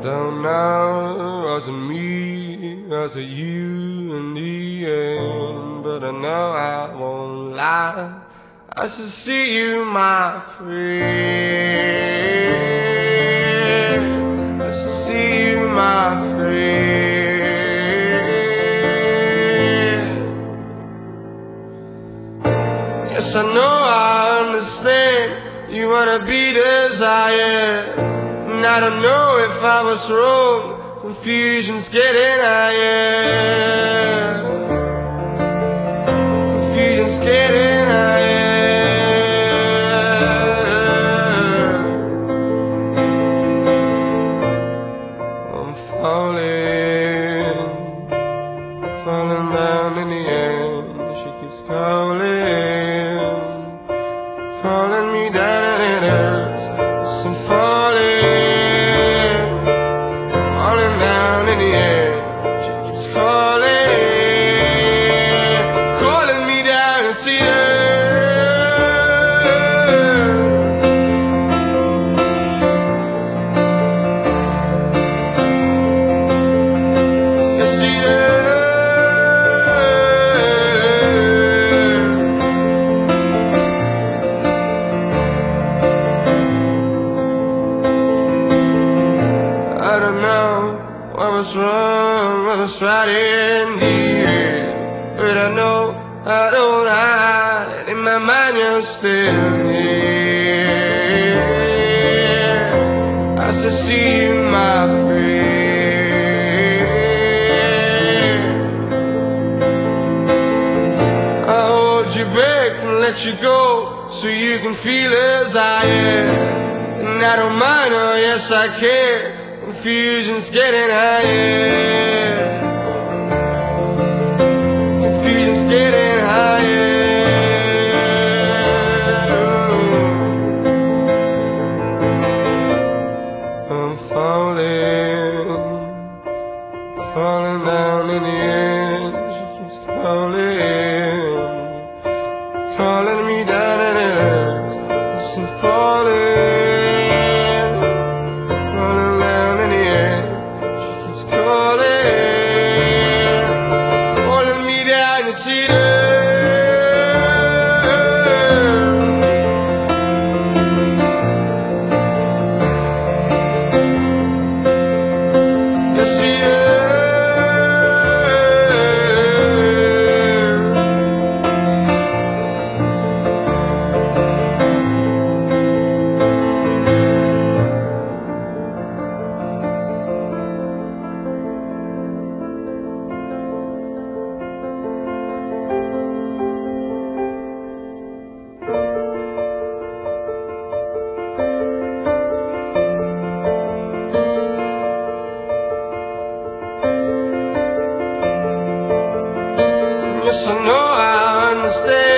Don't know, wasn't me, was it you in the end? But I know I won't lie, I should see you, my friend. I should see you, my friend. Yes, I know, I understand, you wanna be desired. And I don't know if I was wrong, confusion's getting higher. Confusion's getting higher. I'm falling, falling down in the end. She keeps calling, calling me down and it hurts. Yes, I'm falling, falling down in the end. She keeps calling, calling me down and see her. You see her. I don't know what was wrong, what was right in the end. But I know I don't hide it, in my mind you're still here. I should see you, my friend. I hold you back and let you go, so you can feel as I am. And I don't mind, oh yes I care, confusion's getting higher. Confusion's getting higher. I'm falling, falling down in the end. She keeps calling, calling me down and it hurts. Yes, I'm falling, falling down in the end. She keeps calling, calling me down to see her. You see her. Yes, I know, I understand.